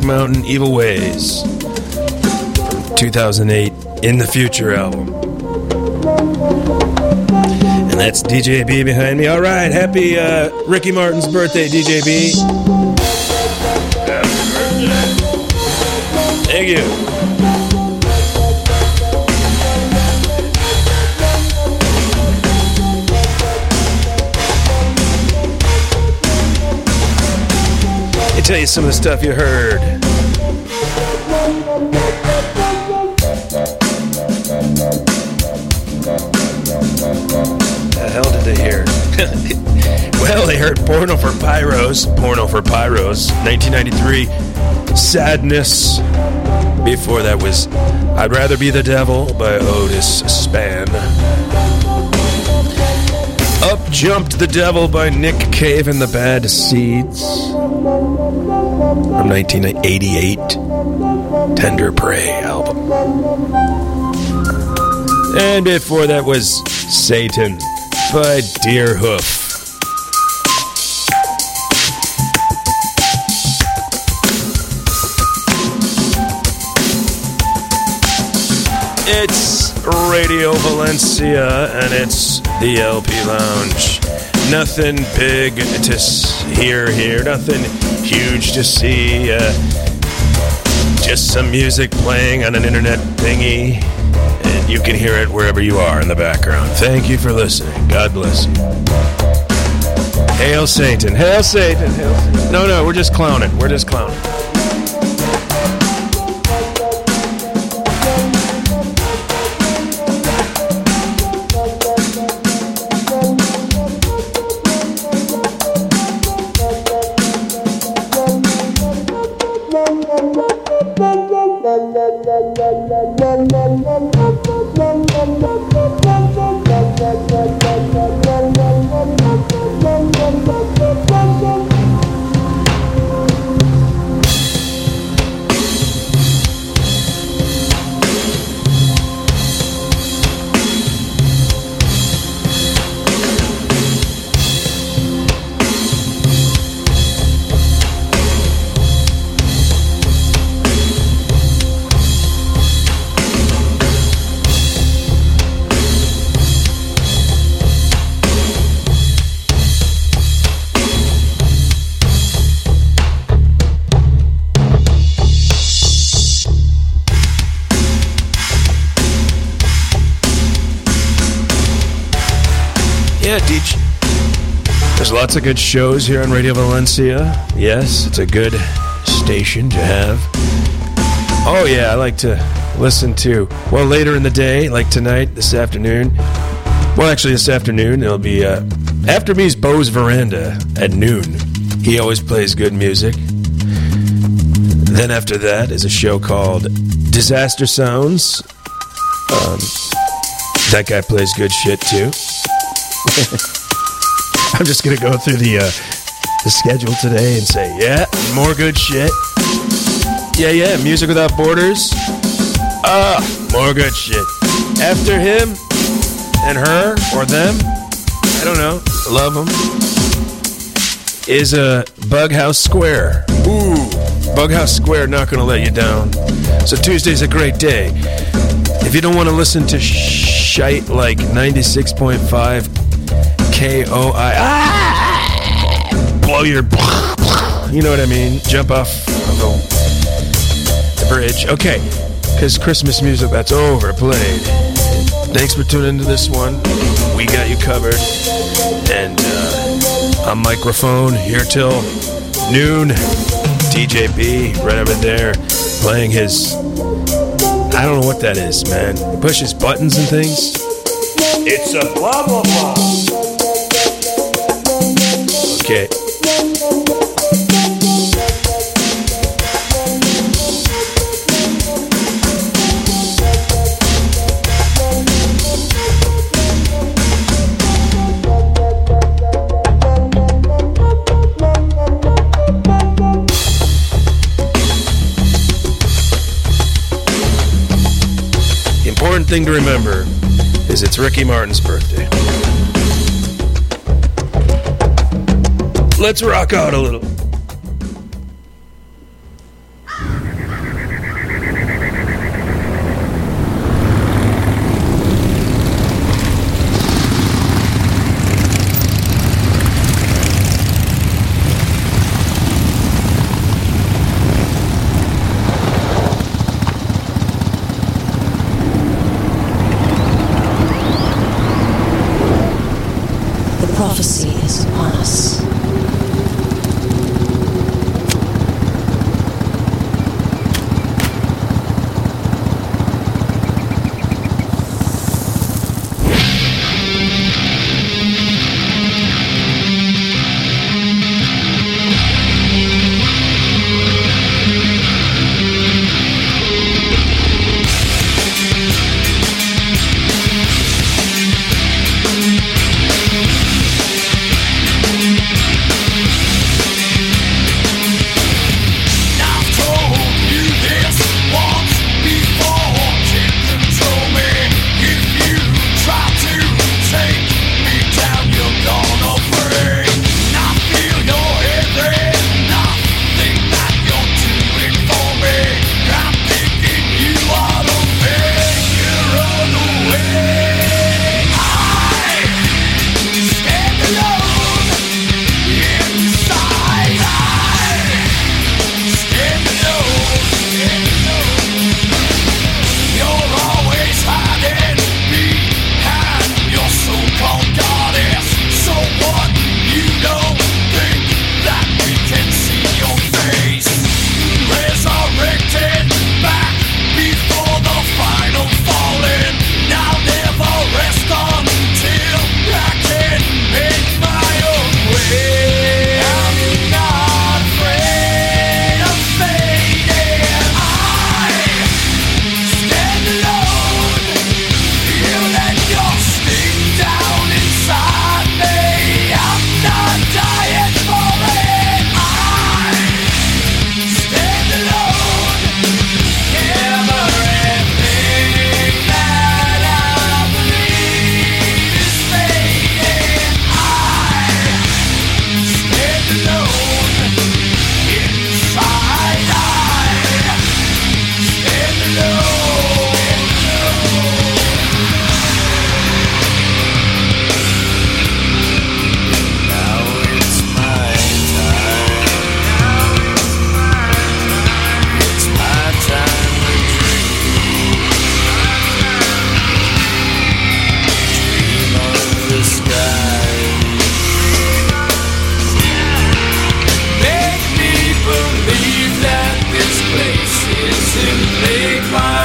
Mountain Evil Ways. 2008 In the Future album. And that's DJ B behind me. All right, happy Ricky Martin's birthday, DJ B. Happy birthday. Thank you. Let me tell you some of the stuff you heard. The hell did they hear? Well, they heard Porno for Pyros, 1993, Sadness. Before that was I'd Rather Be the Devil by Otis Spann. Up Jumped the Devil by Nick Cave and the Bad Seeds from 1988, Tender Prey album. And before that was Satan by Deerhoof. It's Radio Valencia and it's the LP Lounge. Nothing big to hear here, nothing huge to see. Just some music playing on an internet thingy. And you can hear it wherever you are in the background. Thank you for listening. God bless you. Hail Satan. Hail Satan. Hail Satan. No, we're just clowning. We're just clowning. There's lots of good shows here on Radio Valencia. Yes, it's a good station to have. Oh yeah, I like to listen to, well, later in the day, like tonight, this afternoon. Well, actually this afternoon, it'll be, after me's Bo's Veranda at noon. He always plays good music. Then after that is a show called Disaster Sounds. That guy plays good shit too. I'm just going to go through the schedule today and say, yeah, more good shit. Yeah, Music Without Borders. More good shit. After him and her or them, I don't know, love them, is Bughouse Square. Ooh, Bughouse Square, not going to let you down. So Tuesday's a great day. If you don't want to listen to shite like 96.5 KOI, blow your, you know what I mean, jump off of the bridge. Okay, because Christmas music, that's overplayed. Thanks for tuning into this one. We got you covered. And on microphone here till noon, DJ B right over there playing his, I don't know what that is, man. He pushes buttons and things. It's a blah blah blah. Okay. The important thing to remember is it's Ricky Martin's birthday. Let's rock out a little.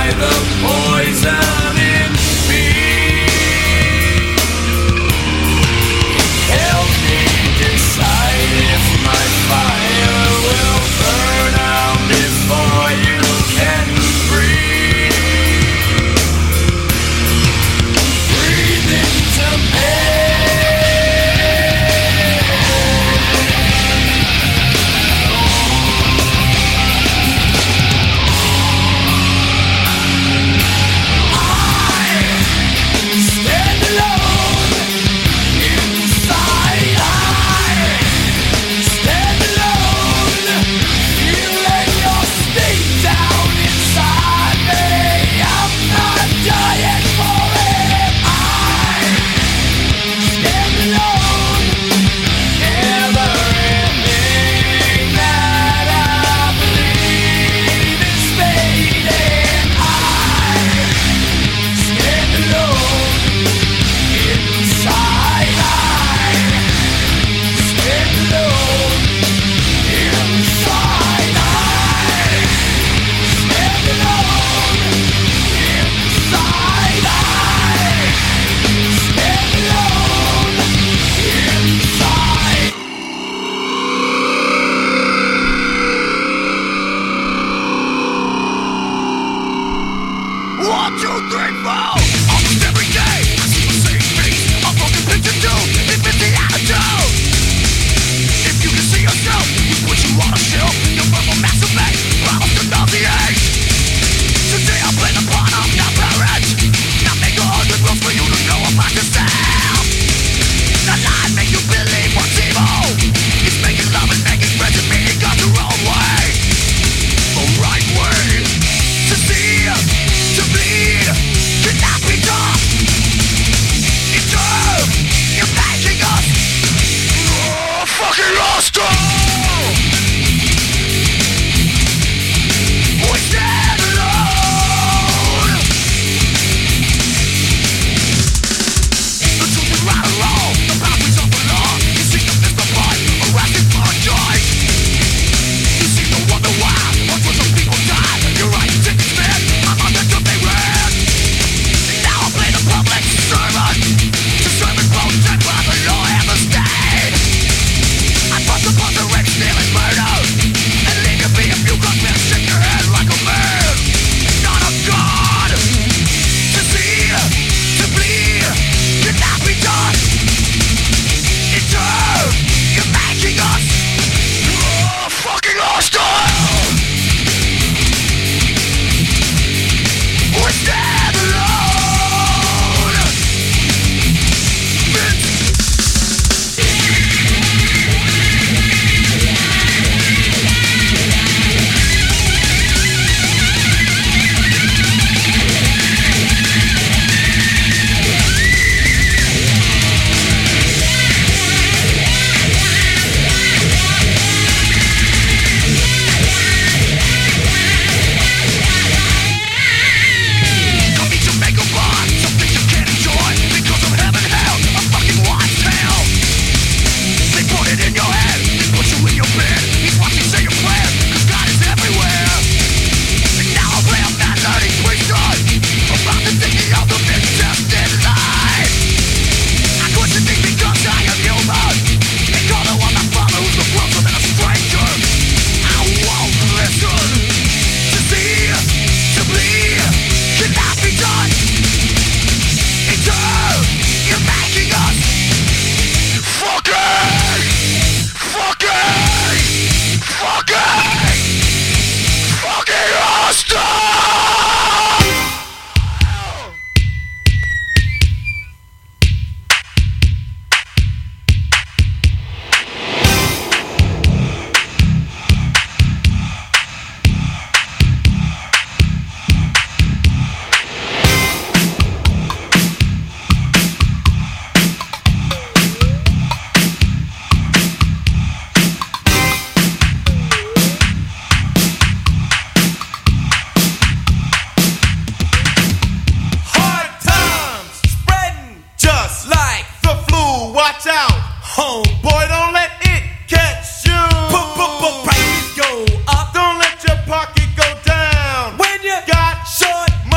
Prices go up. Don't let your pocket go down. When you got short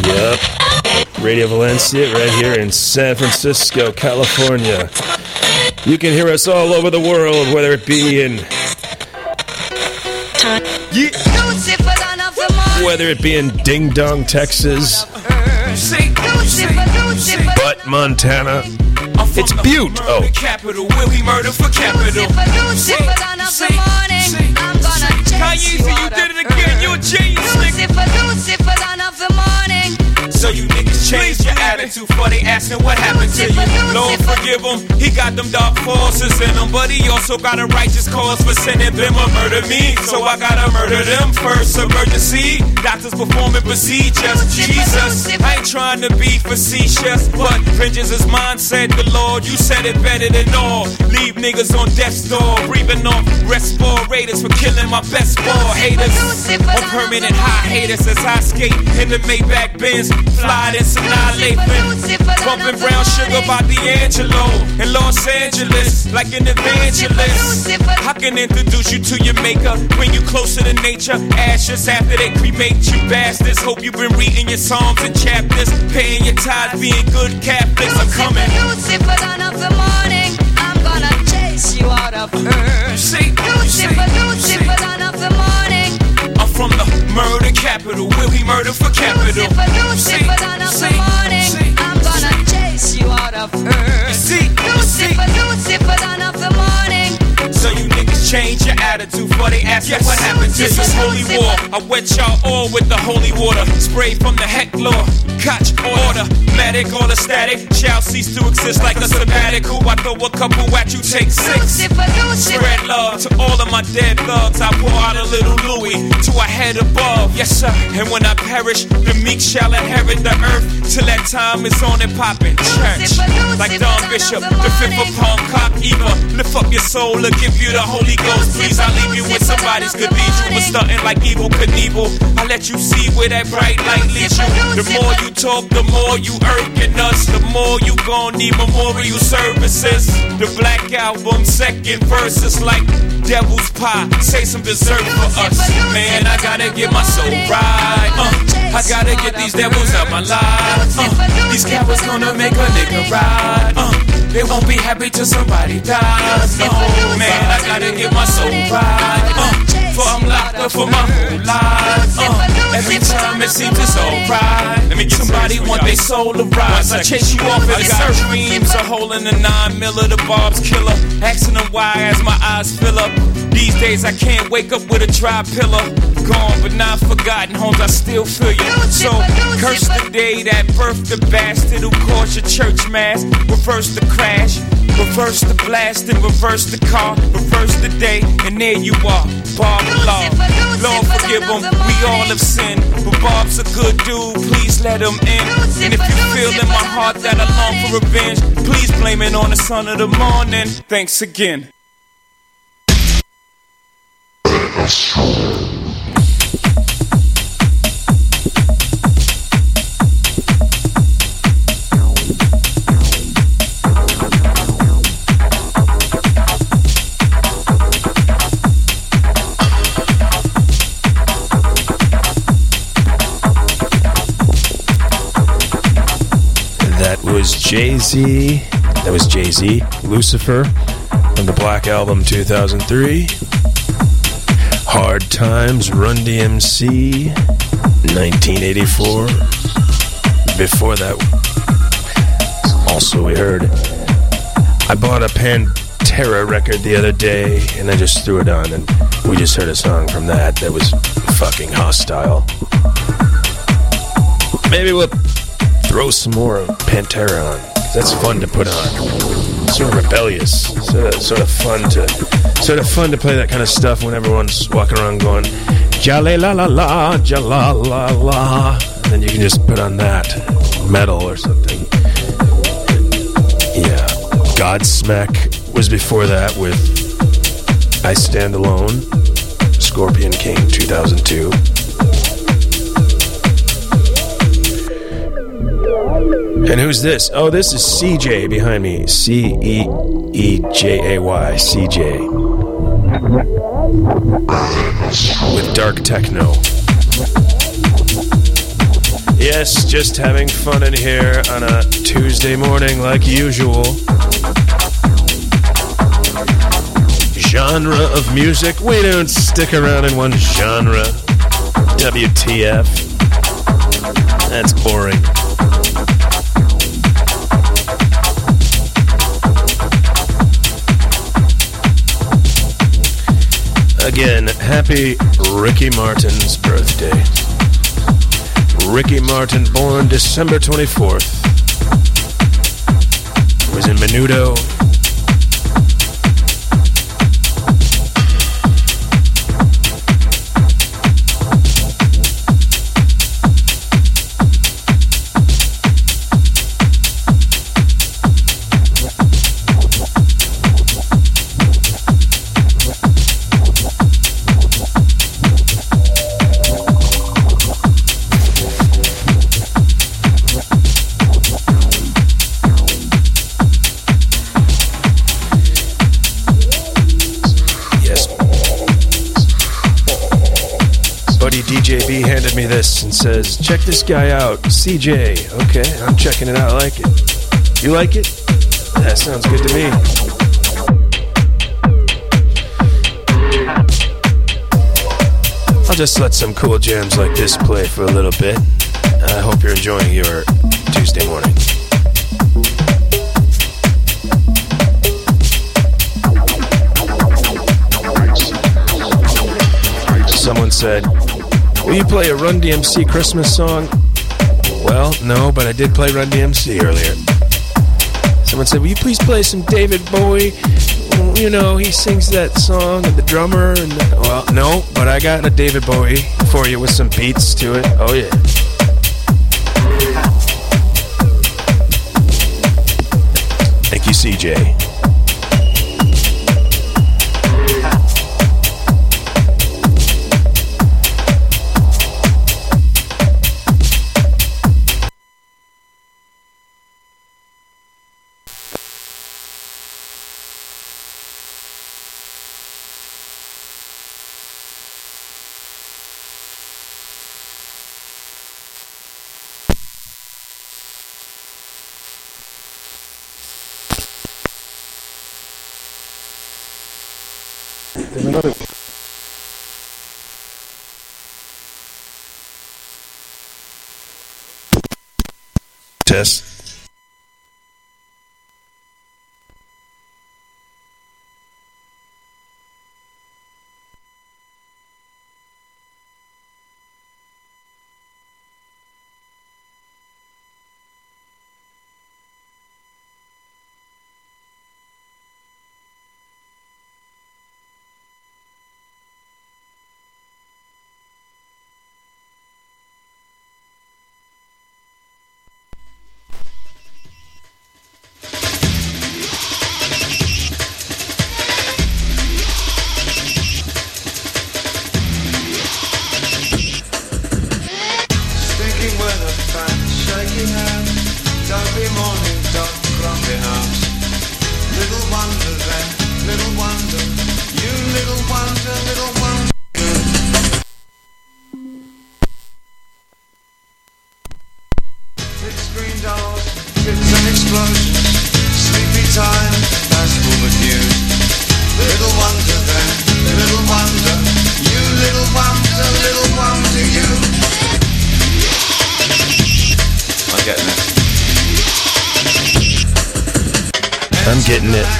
Yep. Radio Valencia right here in San Francisco, California. You can hear us all over the world, whether it be in... Whether it be in Ding Dong, Texas, Butte, Montana. It's Butte. Oh. Capital, where we murder for capital. Kanye, you did it again. You're a genius, nigga. So you niggas change your attitude for they asking what happened to you. Lord forgive him, he got them dark forces in him, but he also got a righteous cause for sending them to murder me. So I gotta murder them first. Emergency, doctors performing procedures. Jesus, I ain't trying to be facetious, but vengeance is mine, said the Lord. You said it better than all. Leave niggas on death's door, breathing off respirators for killing my best ball haters. On permanent high haters as I skate in the Maybach Benz. Fly this annihilate, bumping brown sugar by D'Angelo in Los Angeles, like an evangelist. I can introduce you to your maker, bring you closer to nature. Ashes after they cremate you bastards. Hope you've been reading your psalms and chapters, paying your tithes, being good Catholics. I'm coming. Lucifer, dawn of the morning, I'm gonna chase you out of earth. Lucifer, dawn of the morning. I'm from the murder capital, where we murder for capital. Lucifer, dawn of the morning, I'm gonna chase you out of earth. Lucifer, dawn of the morning. So you niggas change your attitude before they ask you what happened to you. This is holy war. I wet y'all all with the holy water. Spray from the heck law. Catch order. Medic, all the static shall cease to exist like a sabbatical. I throw a couple at you, take 6. Spread love to all of my dead thugs. I pour out a little Louis to a head above. Yes, sir. And when I perish, the meek shall inherit the earth. Till that time is on and poppin'. Church. Like Don Bishop, the 5th of Palm Cock Eva. Lift up your soul and give you the Holy Ghost. Please, I leave you with somebody's cathedral. But stunting like Evil Knievel. I let you see where that bright light leads you. The more you talk, the more you irking us. The more you gon' need memorial services. The Black Album, second verse is like devil's pie. Say some dessert for us. Man, I gotta get my soul right. I gotta get these devils out my life. These cowards gonna make a nigga ride. They won't be happy till somebody dies. No, man, I gotta get my soul right. For I'm locked up for my whole life. Every time it seems it's alright. Let me get somebody want their soul to rise. I chase you off at got dreams. A hole in the 9mm, the Bob's killer. Asking them why as my eyes fill up. These days I can't wake up with a dry pillow. Gone but not forgotten, homes I still feel you. So curse the day that birthed the bastard who caused your church mass. Reverse the crash, reverse the blast and reverse the car. Reverse the day and there you are, Bob Law. Lord forgive him, we all have sinned. But Bob's a good dude, please let him in. And if you feel in my heart that I long for revenge, please blame it on the son of the morning. Thanks again. That was Jay-Z. That was Jay-Z, Lucifer, from the Black Album 2003. Hard Times, Run DMC, 1984. Before that, also we heard, I bought a Pantera record the other day, and I just threw it on, and we just heard a song from that was fucking hostile. Maybe we'll throw some more Pantera on. That's fun to put on. Sort of rebellious. Sort of fun to play that kind of stuff when everyone's walking around going jale la la la, jala la la. And then you can just put on that metal or something. Yeah. Godsmack was before that with I Stand Alone, Scorpion King 2002. And who's this? Oh, this is CJ behind me. CEEJAY. CJ. With dark techno. Yes, just having fun in here on a Tuesday morning like usual. Genre of music? We don't stick around in one genre. WTF. That's boring. Again, happy Ricky Martin's birthday. Ricky Martin, born December 24th. Was in Menudo. DJB handed me this and says, check this guy out, CJ. Okay, I'm checking it out. I like it. You like it? That sounds good to me. I'll just let some cool jams like this play for a little bit. I hope you're enjoying your Tuesday morning. Someone said, will you play a Run DMC Christmas song? Well, no, but I did play Run DMC earlier. Someone said, will you please play some David Bowie? You know, he sings that song and the drummer. And well, no, but I got a David Bowie for you with some beats to it. Oh, yeah. Thank you, CJ. Test. I'm getting it.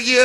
you.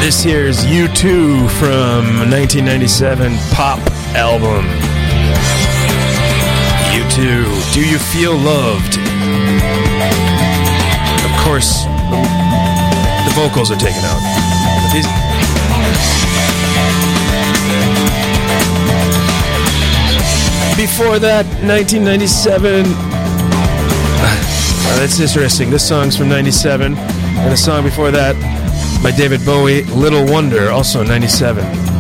This here is U2 from 1997 pop album. U2, Do You Feel Loved? Of course, the vocals are taken out. But these... Before that, 1997. That's interesting. This song's from 97. And the song before that, by David Bowie, Little Wonder, also 97.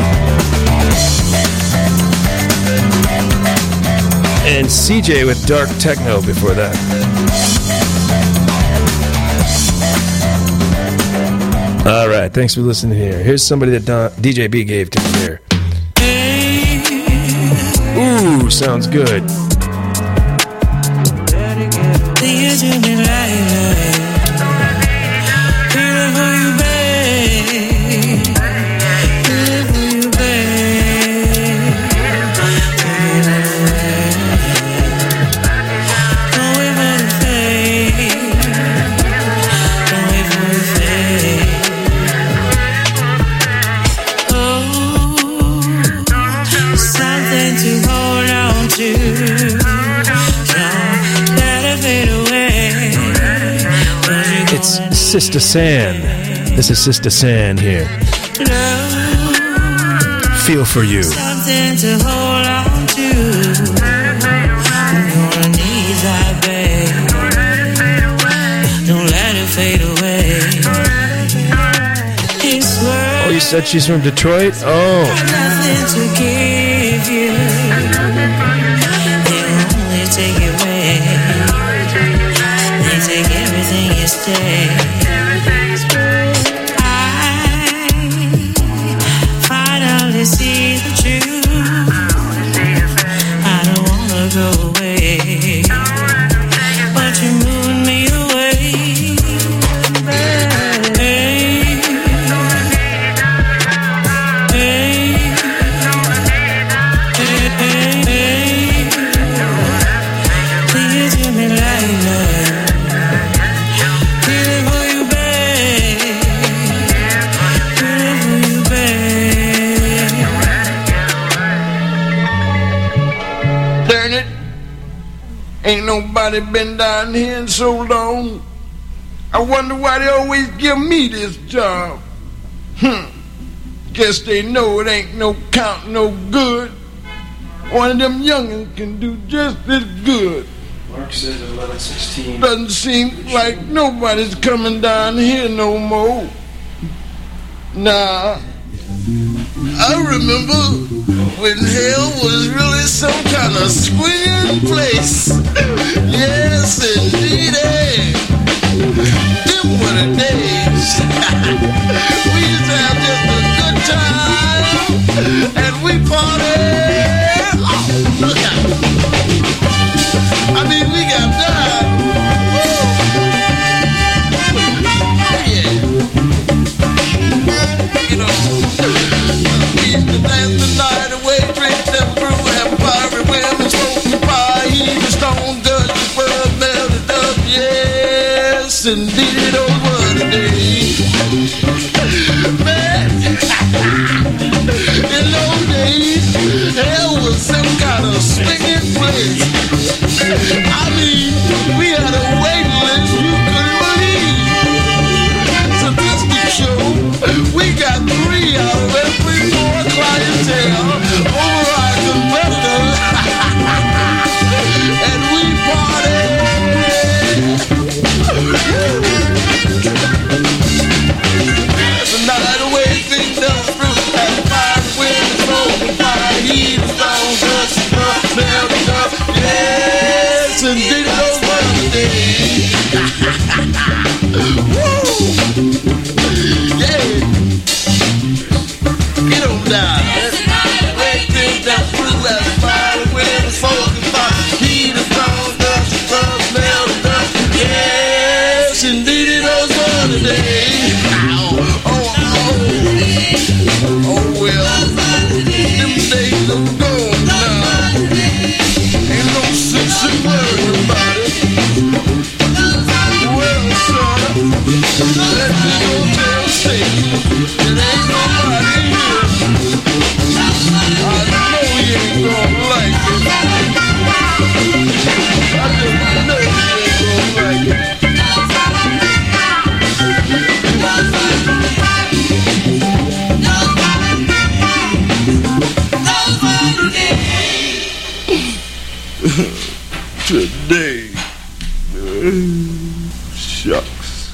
And CJ with Dark Techno before that. All right, thanks for listening here. Here's somebody that DJ B gave to me here. Ooh, sounds good. Sister San. This is Sister San here. Feel for you. Something to hold on to. Your knees I beg. Don't let it fade away. Oh, you said she's from Detroit? Oh. Nothing to give you. They only take it away. They take everything you stay. See the truth. I don't wanna go away, but you're moving me away. Hey, please give me light. Feeling for you, babe. Feeling for you, babe. Ain't nobody been down here in so long. I wonder why they always give me this job. Guess they know it ain't no count no good. One of them youngins can do just as good. Mark says 11:16. Doesn't seem like nobody's coming down here no more. Nah, I remember when hell was really some kind of swinging place. Yes, indeed. Them were the days. We used to have just a good time, and we partied. Oh, look out. I mean, we got done. Oh, yeah. You know, we used to dance the night away, drink them brew, have fiery women, smoking fire, heaving stone, guns, world melted up, yes, indeed, those were the days. Man, in those days, hell was some kind of swinging place. I mean, we had a waiting list you couldn't believe. Statistics show we got 3 out of every 4 clientele over our competitors. And we partied. The night away things down through at 5 winds, smoking fire, heat, stone, dust, melted up. Yes, indeed, those were the days. Woo! Yeah. Get on down. Wait things down through at 5 winds, smoking fire, heat, stone, dust, melted up. Yes, indeed, those were the days. Oh well, them days are gone now. Ain't no sense in worrying about it. Well, son, let me go tell Satan it ain't today. Shucks.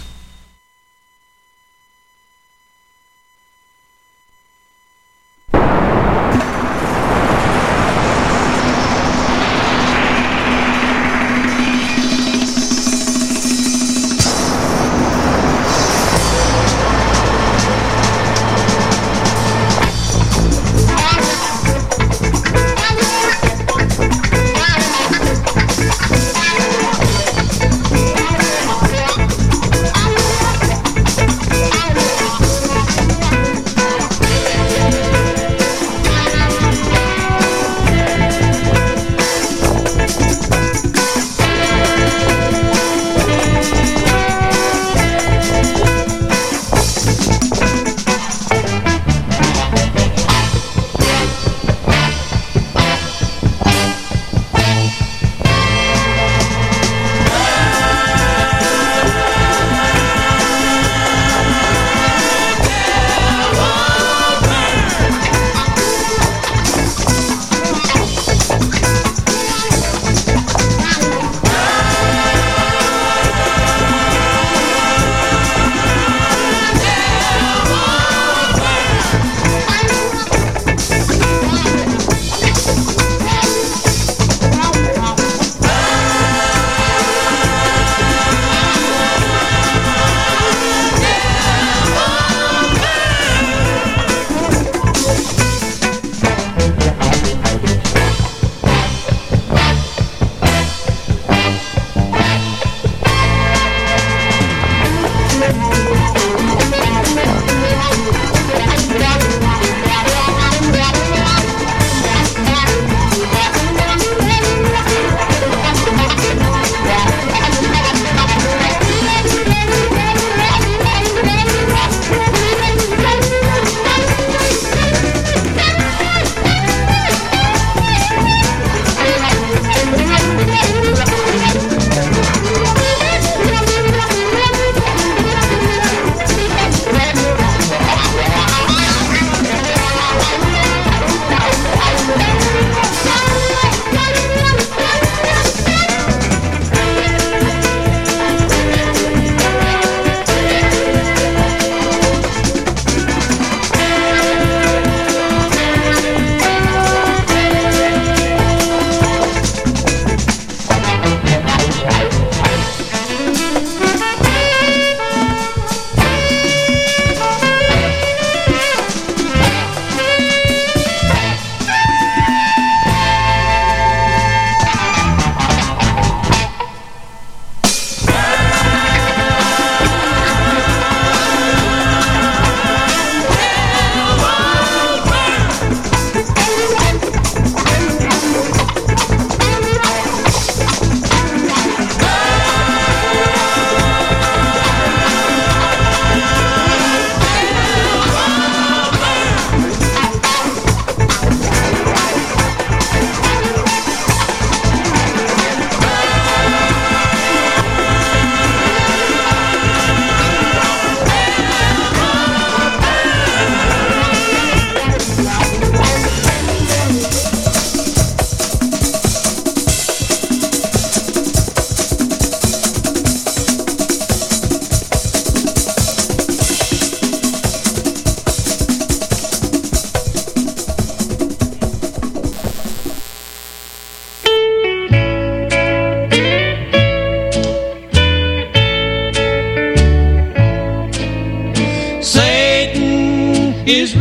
is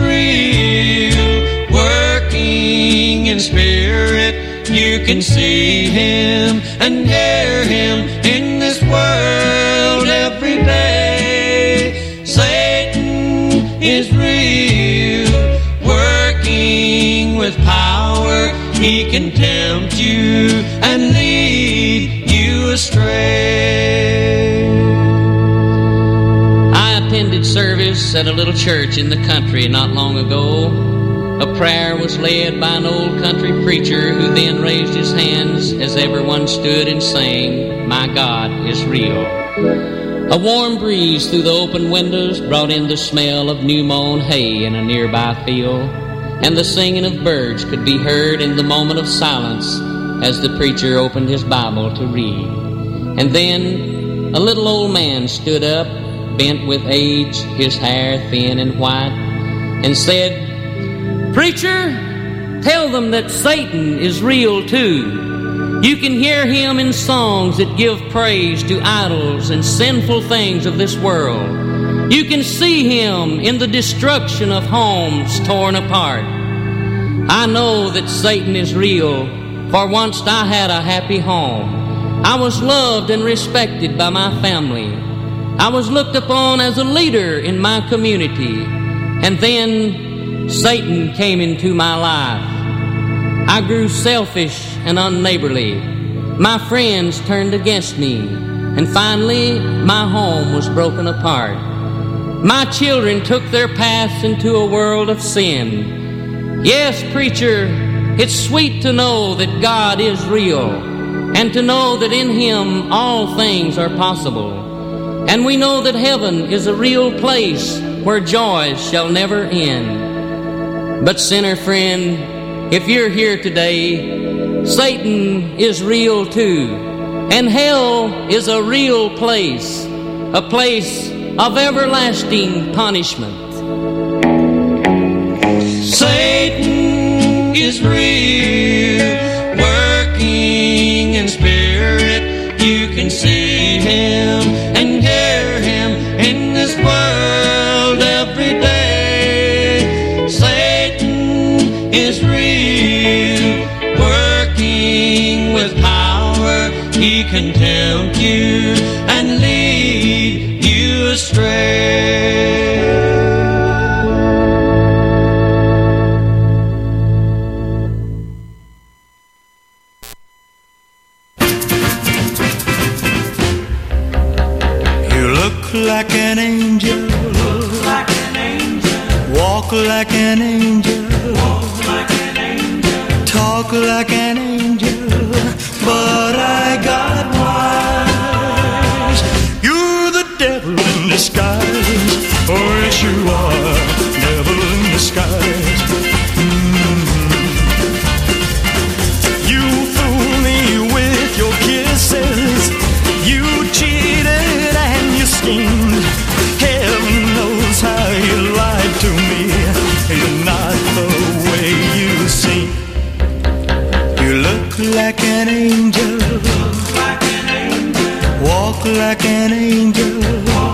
real, working in spirit. You can see him and hear him in this world every day. Satan is real, working with power. He can tempt you and lead you astray. I attended service at a little church in the country not long ago. A prayer was led by an old country preacher who then raised his hands as everyone stood and sang, "My God is real." A warm breeze through the open windows brought in the smell of new-mown hay in a nearby field, and the singing of birds could be heard in the moment of silence as the preacher opened his Bible to read. And then a little old man stood up, bent with age, his hair thin and white, and said, "Preacher, tell them that Satan is real too. You can hear him in songs that give praise to idols and sinful things of this world. You can see him in the destruction of homes torn apart. I know that Satan is real, for once I had a happy home. I was loved and respected by my family. I was looked upon as a leader in my community. And then Satan came into my life. I grew selfish and unneighborly. My friends turned against me. And finally, my home was broken apart. My children took their paths into a world of sin. Yes, preacher, it's sweet to know that God is real, and to know that in Him all things are possible. And we know that heaven is a real place where joys shall never end. But sinner friend, if you're here today, Satan is real too, and hell is a real place, a place of everlasting punishment. Satan is real, working in spirit. You can see him and hear him in this world every day. Satan is real, working with power. He can tempt you and lead you astray. Like an angel, look like an angel, walk like an angel, walk like an angel, talk like an angel, but I got wise. You're the devil in disguise, oh yes you are, devil in disguise. You fool me with your kisses, you cheated and you schemed. Heaven knows how you lied to me. You're not the way you seem. You look like an angel, walk like an angel,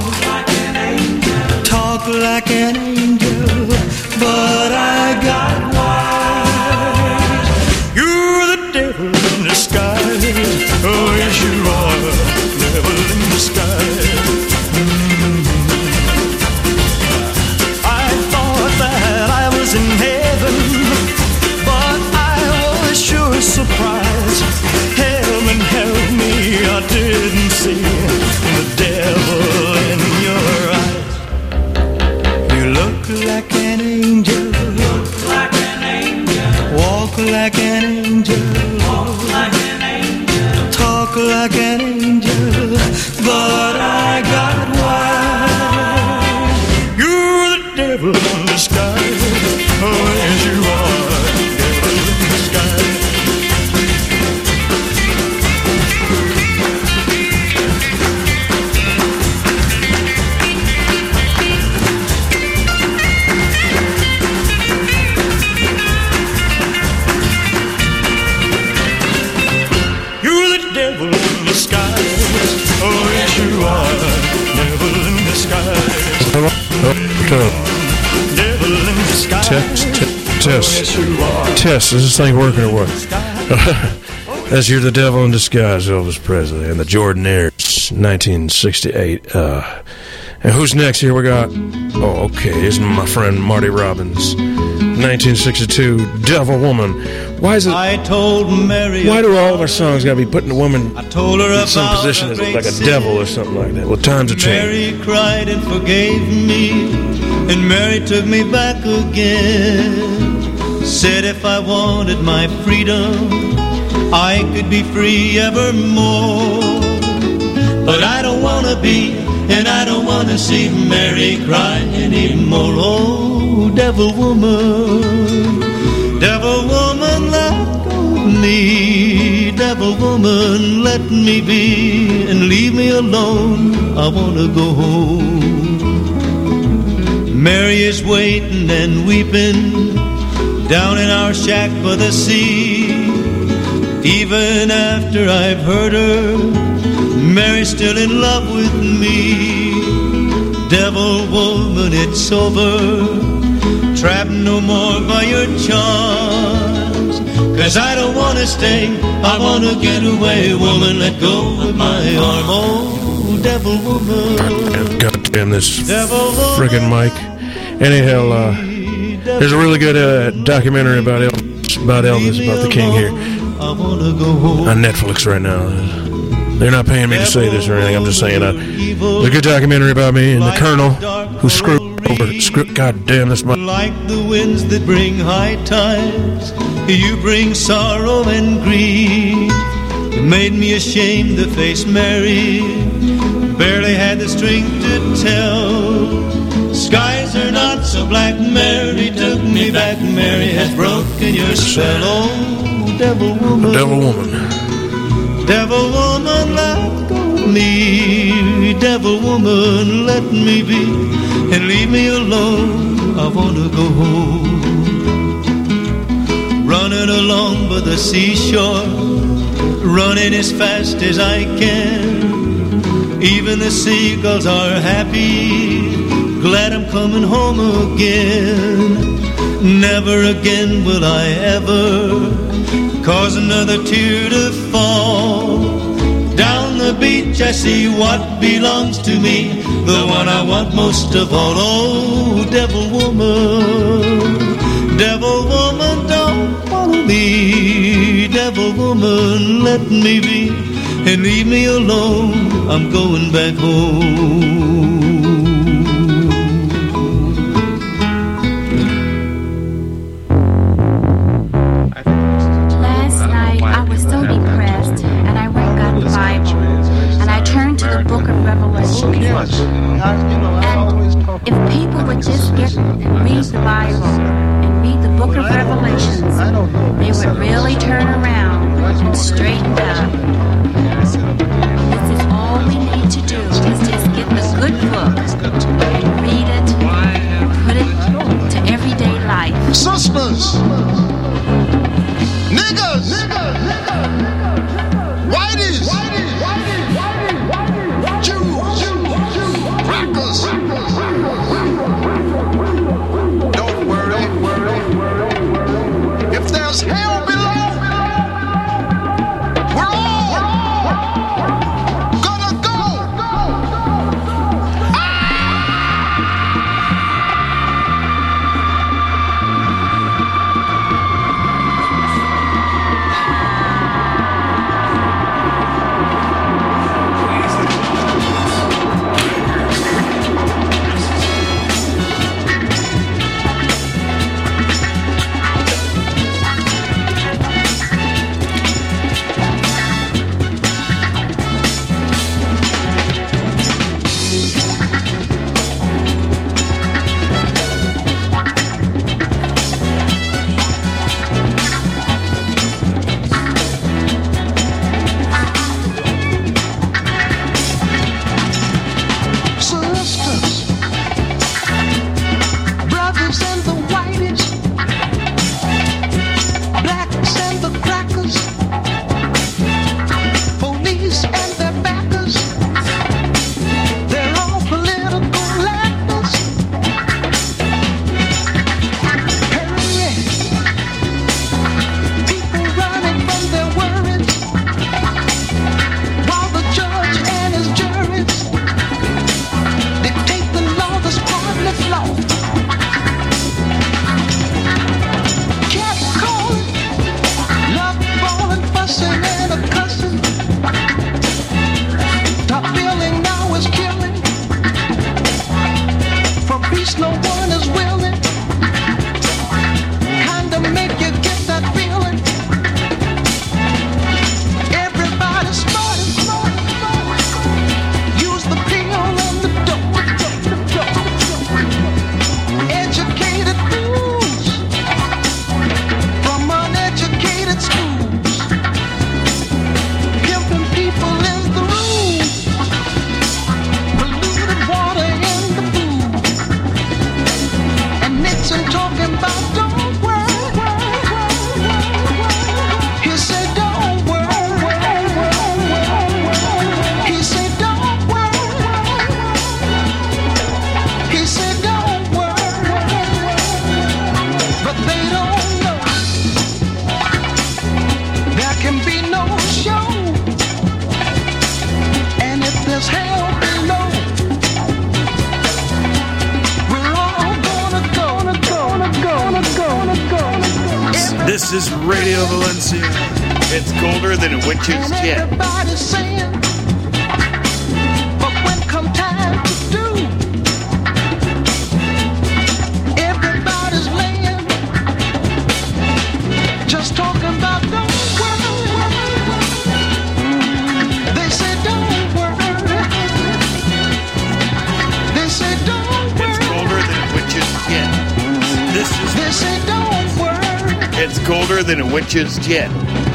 talk like an angel, but I got wise. You're the devil in disguise, oh yes you are, devil in disguise. In heaven, but I was sure surprised. Heaven help me, I didn't see the devil in your eyes. You look like an angel, look like an angel, walk like an angel, walk like an angel, talk like an angel, but I got wise. You're the devil in disguise. Oh, yes, you are, devil in disguise. You're the devil in disguise. Oh, yes, you are, devil in disguise. Devil in disguise. Test. Is this thing working or what? That's You're the Devil in Disguise, Elvis Presley, and the Jordanaires, 1968. And who's next? Here we got, oh, okay, here's my friend Marty Robbins, 1962, Devil Woman. Why is it? I told Mary. Why do all of our songs got to be putting a woman I told her in some position as like a devil or something like that? Well, times have changed. Mary cried and forgave me, and Mary took me back again. Said if I wanted my freedom, I could be free evermore. But I don't want to be, and I don't want to see Mary cry anymore. Oh, devil woman, let go of me. devil woman, let me be and leave me alone. I wanna go home. Mary is waiting and weeping down in our shack by the sea. Even after I've hurt her, Mary's still in love with me. Devil woman, it's over. Trapped no more by your charms. 'Cause I don't wanna stay, I wanna get away. Woman, let go of my arm. Oh, devil woman. God damn this friggin' mic. Anyhow, there's a really good documentary about Elvis, about the King here on Netflix right now. They're not paying me to say this or anything. I'm just saying there's a good documentary about me and the Colonel who screwed over. God damn this mic. Like the winds that bring high tides, you bring sorrow and grief. You made me ashamed to face Mary. Barely had the strength to tell. Skies are not so black. Mary took me back. Mary has broken your spell. Oh, devil woman. Devil woman. Devil woman, let go of me. Devil woman, let me be and leave me alone. I wanna go home. Running along by the seashore, running as fast as I can. Even the seagulls are happy, glad I'm coming home again. Never again will I ever cause another tear to fall. Down the beach I see what belongs to me, the one I want most of all. Oh, devil woman, don't follow me. Devil woman, let me be and leave me alone. I'm going back home. And if people would just get and read the Bible and read the book of Revelations, they would really turn around and straighten up. This is all we need to do, is just get the good book and read it and put it to everyday life. Sisters, niggas, whiteys, Jews, crackers. Don't worry. If there's hell below, we're all gonna go. This is Radio Valencia. It's colder than a witch's jet. Everybody's saying, but when come time to do, everybody's laying, just talking about don't worry. They say don't worry. They say don't worry. It's colder than a witch's jet. They say don't worry. It's colder than a witch's jet.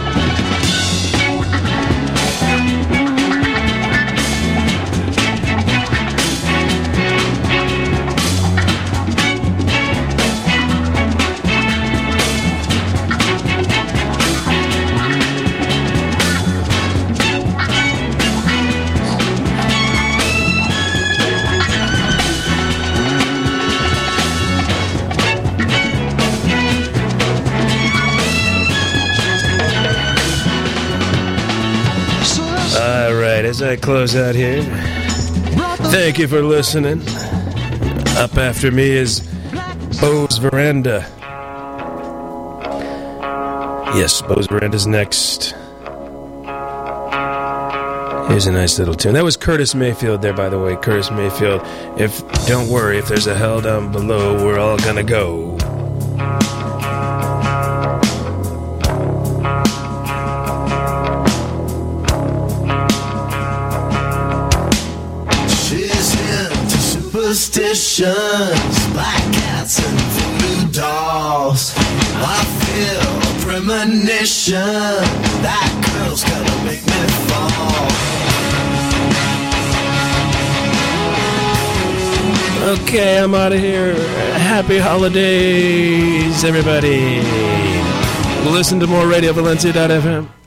As I close out here, thank you for listening. Up after me is Bo's Veranda. Yes, Bo's Veranda's next. Here's a nice little tune. That was Curtis Mayfield there, by the way. Curtis Mayfield. Don't worry, if there's a hell down below, we're all gonna go. Superstitions, black cats and voodoo dolls. I feel a premonition that girl's gonna make me fall. Okay, I'm out of here. Happy holidays, everybody. Listen to more RadioValencia.fm.